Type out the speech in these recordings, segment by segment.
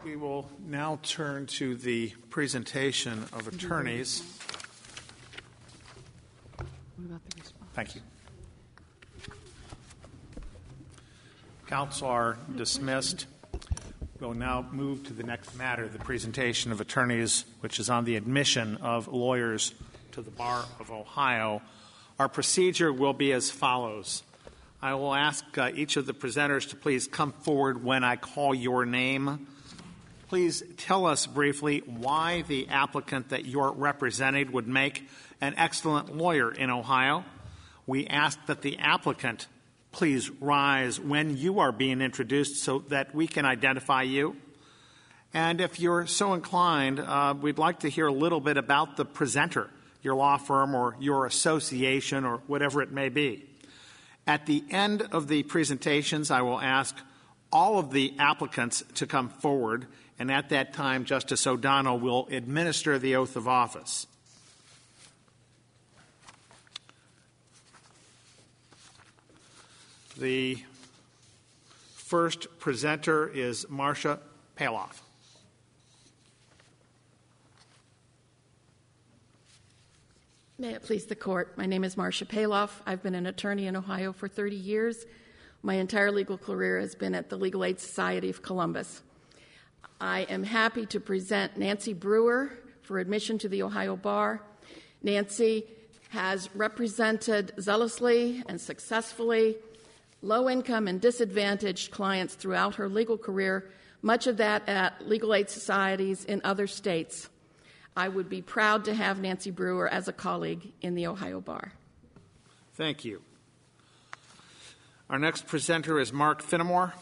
We will now turn to the presentation of attorneys. What about the response? Thank you. Counsel are dismissed. We'll now move to the next matter, the presentation of attorneys, which is on the admission of lawyers to the Bar of Ohio. Our procedure will be as follows. I will ask each of the presenters to please come forward when I call your name. Please tell us briefly why the applicant that you're representing would make an excellent lawyer in Ohio. We ask that the applicant please rise when you are being introduced so that we can identify you. And if you're so inclined, we'd like to hear a little bit about the presenter, your law firm or your association or whatever it may be. At the end of the presentations, I will ask all of the applicants to come forward, and at that time, Justice O'Donnell will administer the oath of office. The first presenter is Marcia Paloff. May it please the Court. My name is Marcia Paloff. I've been an attorney in Ohio for 30 years. My entire legal career has been at the Legal Aid Society of Columbus. I am happy to present Nancy Brewer for admission to the Ohio Bar. Nancy has represented zealously and successfully low-income and disadvantaged clients throughout her legal career, much of that at legal aid societies in other states. I would be proud to have Nancy Brewer as a colleague in the Ohio Bar. Thank you. Our next presenter is Mark Finnemore.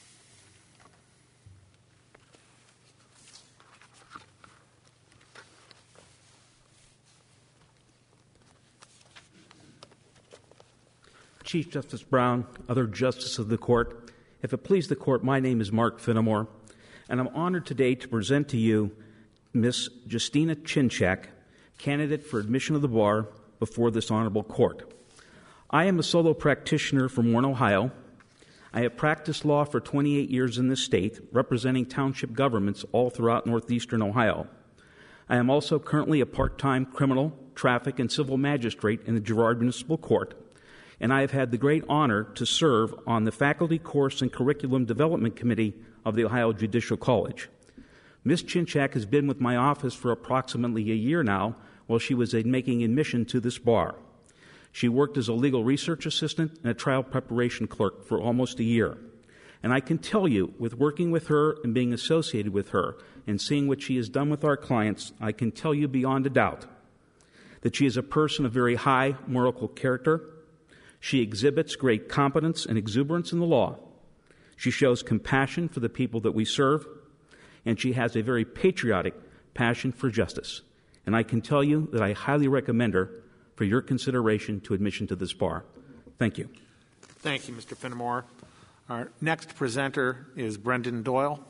Chief Justice Brown, other justices of the court, if it please the court, my name is Mark Finnemore, and I'm honored today to present to you Ms. Justina Chinchak, candidate for admission of the bar before this honorable court. I am a solo practitioner from Warren, Ohio. I have practiced law for 28 years in this state, representing township governments all throughout northeastern Ohio. I am also currently a part-time criminal, traffic, and civil magistrate in the Girard Municipal Court, and I have had the great honor to serve on the Faculty Course and Curriculum Development Committee of the Ohio Judicial College. Ms. Chinchak has been with my office for approximately a year now while she was making admission to this bar. She worked as a legal research assistant and a trial preparation clerk for almost a year. And I can tell you, with working with her and being associated with her and seeing what she has done with our clients, I can tell you beyond a doubt that she is a person of very high moral character. She exhibits great competence and exuberance in the law. She shows compassion for the people that we serve, and she has a very patriotic passion for justice. And I can tell you that I highly recommend her for your consideration to admission to this bar. Thank you. Thank you, Mr. Finnemore. Our next presenter is Brendan Doyle.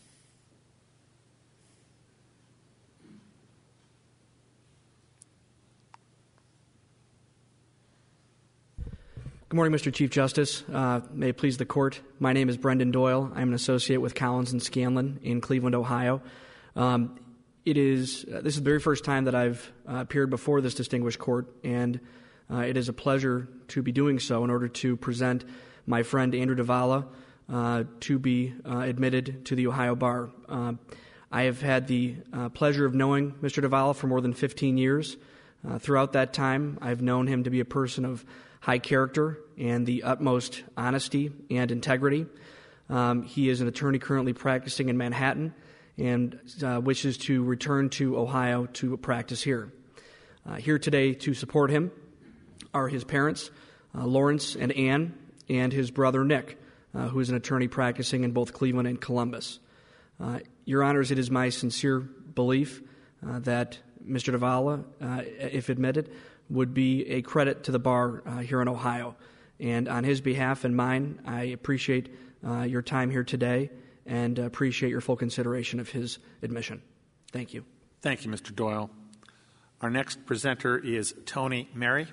Good morning, Mr. Chief Justice. May it please the Court. My name is Brendan Doyle. I'm an associate with Collins and Scanlon in Cleveland, Ohio. This is the very first time that I've appeared before this distinguished court, and it is a pleasure to be doing so in order to present my friend Andrew Davala to be admitted to the Ohio Bar. I have had the pleasure of knowing Mr. Davala for more than 15 years. Throughout that time, I've known him to be a person of high character and the utmost honesty and integrity. He is an attorney currently practicing in Manhattan and wishes to return to Ohio to practice here. Here today to support him are his parents, Lawrence and Ann, and his brother Nick, who is an attorney practicing in both Cleveland and Columbus. Your Honors, it is my sincere belief that Mr. Davala, if admitted, would be a credit to the bar here in Ohio. And on his behalf and mine, I appreciate your time here today and appreciate your full consideration of his admission. Thank you. Thank you, Mr. Doyle. Our next presenter is Tony Mary.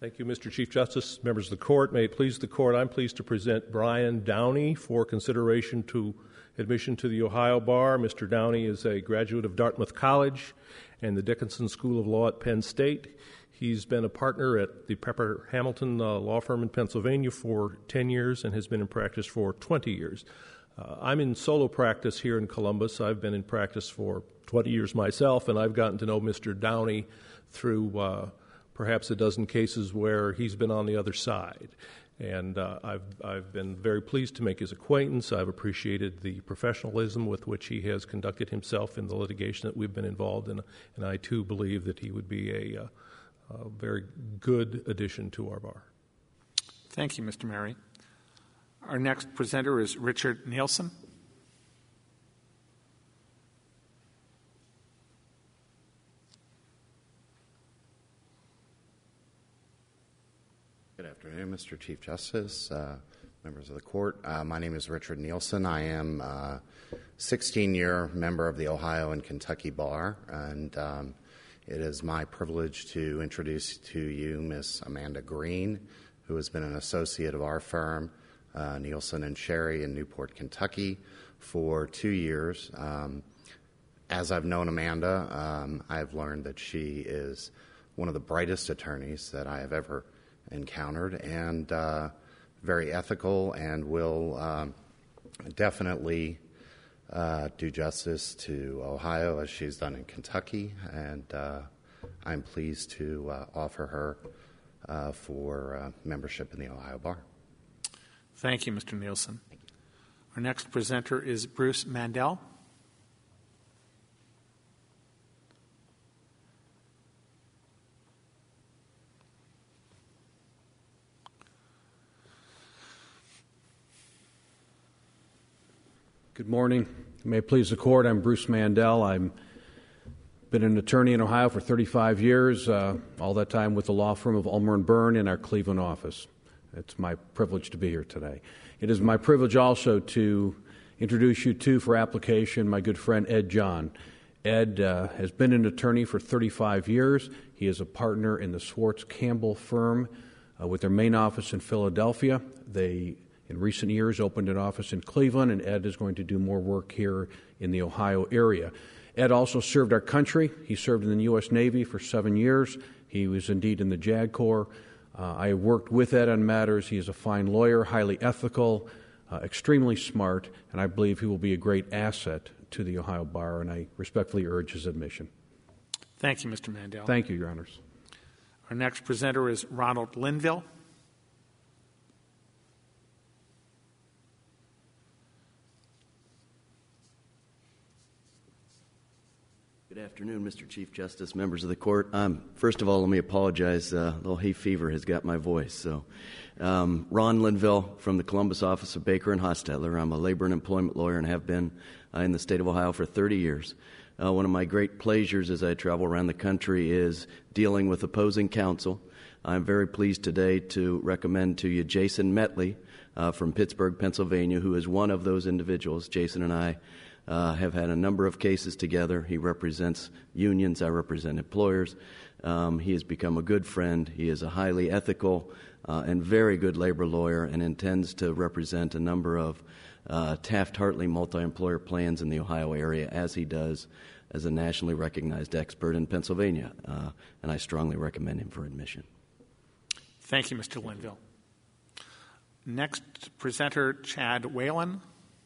Thank you, Mr. Chief Justice, members of the court. May it please the court, I'm pleased to present Brian Downey for consideration to admission to the Ohio Bar. Mr. Downey is a graduate of Dartmouth College and the Dickinson School of Law at Penn State. He's been a partner at the Pepper Hamilton law firm in Pennsylvania for 10 years and has been in practice for 20 years. I'm in solo practice here in Columbus. I've been in practice for 20 years myself, and I've gotten to know Mr. Downey through perhaps a dozen cases where he's been on the other side. And I've been very pleased to make his acquaintance. I've appreciated the professionalism with which he has conducted himself in the litigation that we've been involved in, and I too believe that he would be a very good addition to our bar. Thank you, Mr. Mary. Our next presenter is Richard Nielsen. Good afternoon, Mr. Chief Justice, members of the court. My name is Richard Nielsen. I am a 16-year member of the Ohio and Kentucky Bar, and it is my privilege to introduce to you Miss Amanda Green, who has been an associate of our firm, Nielsen and Sherry in Newport, Kentucky, for 2 years. As I've known Amanda, I've learned that she is one of the brightest attorneys that I have ever encountered, and very ethical, and will definitely do justice to Ohio as she's done in Kentucky, and I'm pleased to offer her for membership in the Ohio Bar. Thank you, Mr. Nielsen. Our next presenter is Bruce Mandel. Good morning. May it please the court, I'm Bruce Mandel. I've been an attorney in Ohio for 35 years, all that time with the law firm of Ulmer & Byrne in our Cleveland office. It's my privilege to be here today. It is my privilege also to introduce you to, for application, my good friend Ed John. Ed has been an attorney for 35 years. He is a partner in the Swartz Campbell firm with their main office in Philadelphia. They in recent years opened an office in Cleveland, and Ed is going to do more work here in the Ohio area. Ed also served our country. He served in the U.S. Navy for 7 years. He was indeed in the JAG Corps. I worked with Ed on matters. He is a fine lawyer, highly ethical, extremely smart, and I believe he will be a great asset to the Ohio Bar, and I respectfully urge his admission. Thank you, Mr. Mandel. Thank you, Your Honors. Our next presenter is Ronald Linville. Good afternoon, Mr. Chief Justice, members of the court. First of all, let me apologize. A little hay fever has got my voice. So, Ron Linville from the Columbus office of Baker and Hostetler. I'm a labor and employment lawyer and have been in the state of Ohio for 30 years. One of my great pleasures as I travel around the country is dealing with opposing counsel. I'm very pleased today to recommend to you Jason Metley from Pittsburgh, Pennsylvania, who is one of those individuals. Jason and I have had a number of cases together. He represents unions. I represent employers. He has become a good friend. He is a highly ethical and very good labor lawyer and intends to represent a number of Taft-Hartley multi-employer plans in the Ohio area, as he does as a nationally recognized expert in Pennsylvania. And I strongly recommend him for admission. Thank you, Mr. Linville. Next presenter, Chad Whalen.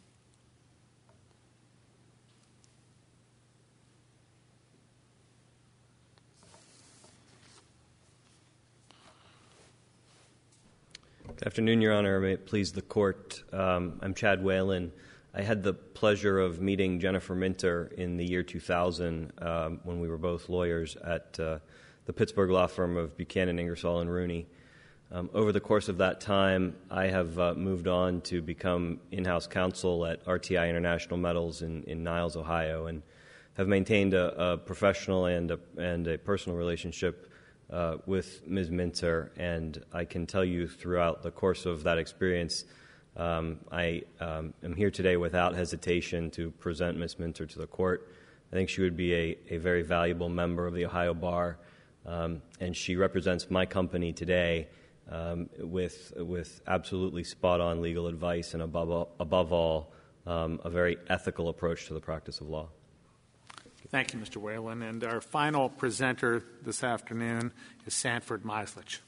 Good afternoon, Your Honor. May it please the court. I'm Chad Whalen. I had the pleasure of meeting Jennifer Minter in the year 2000 when we were both lawyers at the Pittsburgh law firm of Buchanan, Ingersoll, and Rooney. Over the course of that time, I have moved on to become in-house counsel at RTI International Metals in Niles, Ohio, and have maintained a professional and a personal relationship with Ms. Minter, and I can tell you throughout the course of that experience, I am here today without hesitation to present Ms. Minter to the court. I think she would be a very valuable member of the Ohio Bar. and she represents my company today with absolutely spot-on legal advice and, above all, a very ethical approach to the practice of law. Thank you, Mr. Whalen. And our final presenter this afternoon is Sanford Mislich.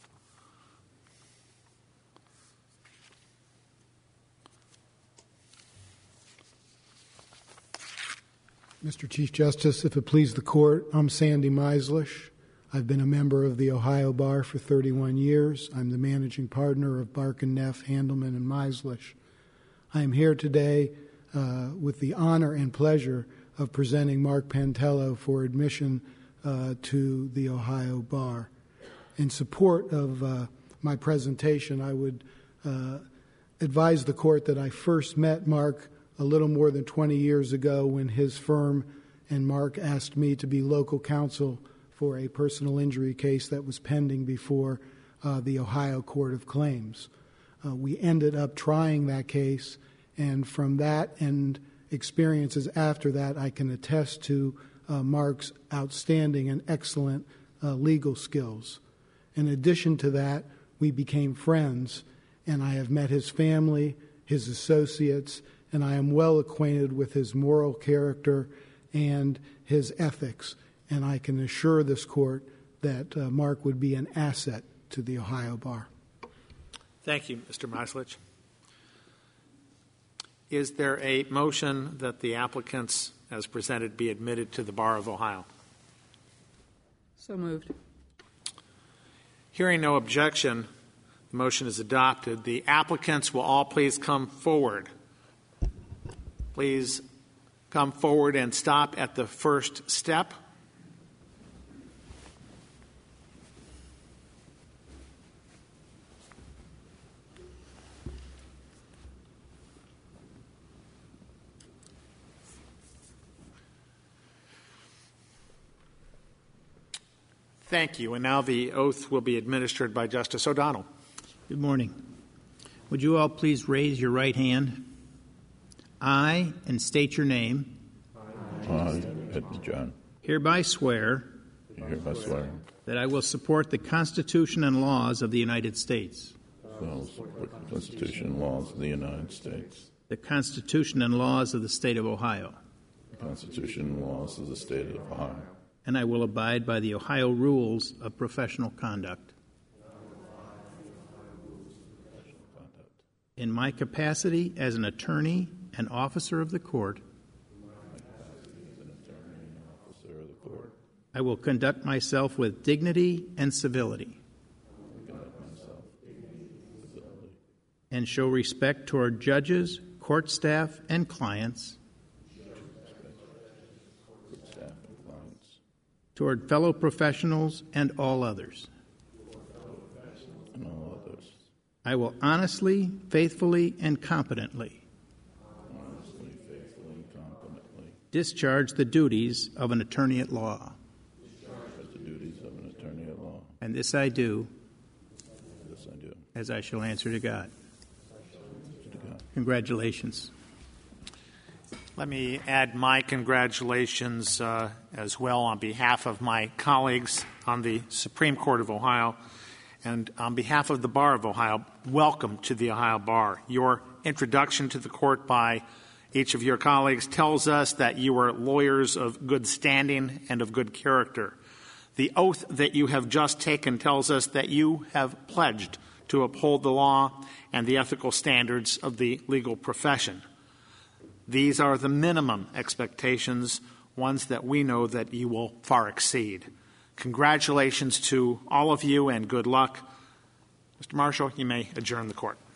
Mr. Chief Justice, if it please the Court, I'm Sandy Mislich. I've been a member of the Ohio Bar for 31 years. I'm the managing partner of Barkin, Neff, Handelman, and Mislich. I am here today with the honor and pleasure of presenting Mark Pantello for admission to the Ohio Bar. In support of my presentation, I would advise the Court that I first met Mark a little more than 20 years ago when his firm and Mark asked me to be local counsel for a personal injury case that was pending before the Ohio Court of Claims. We ended up trying that case, and from that and experiences after that, I can attest to Mark's outstanding and excellent legal skills. In addition to that, we became friends, and I have met his family, his associates, and I am well acquainted with his moral character and his ethics. And I can assure this Court that Mark would be an asset to the Ohio Bar. Thank you, Mr. Mislich. Is there a motion that the applicants, as presented, be admitted to the Bar of Ohio? So moved. Hearing no objection, the motion is adopted. The applicants will all please come forward. Please come forward and stop at the first step. Thank you. And now the oath will be administered by Justice O'Donnell. Good morning. Would you all please raise your right hand? I, and state your name. I, Edward John. Hereby swear. Hereby swear. That I will support the Constitution and laws of the United States. I will support the Constitution and laws of the United States. The Constitution and laws of the State of Ohio. The Constitution and laws of the State of Ohio. And I will abide by the Ohio rules of professional conduct. In my capacity as an attorney and officer of the court, I will conduct myself with dignity and civility, and show respect toward judges, court staff, and clients, toward fellow professionals and all others. I will honestly, faithfully, and competently discharge the duties of an attorney at law. And this I do. As I shall answer to God. Congratulations. Let me add my congratulations as well on behalf of my colleagues on the Supreme Court of Ohio and on behalf of the Bar of Ohio. Welcome to the Ohio Bar. Your introduction to the court by each of your colleagues tells us that you are lawyers of good standing and of good character. The oath that you have just taken tells us that you have pledged to uphold the law and the ethical standards of the legal profession. These are the minimum expectations, ones that we know that you will far exceed. Congratulations to all of you and good luck. Mr. Marshall, you may adjourn the court.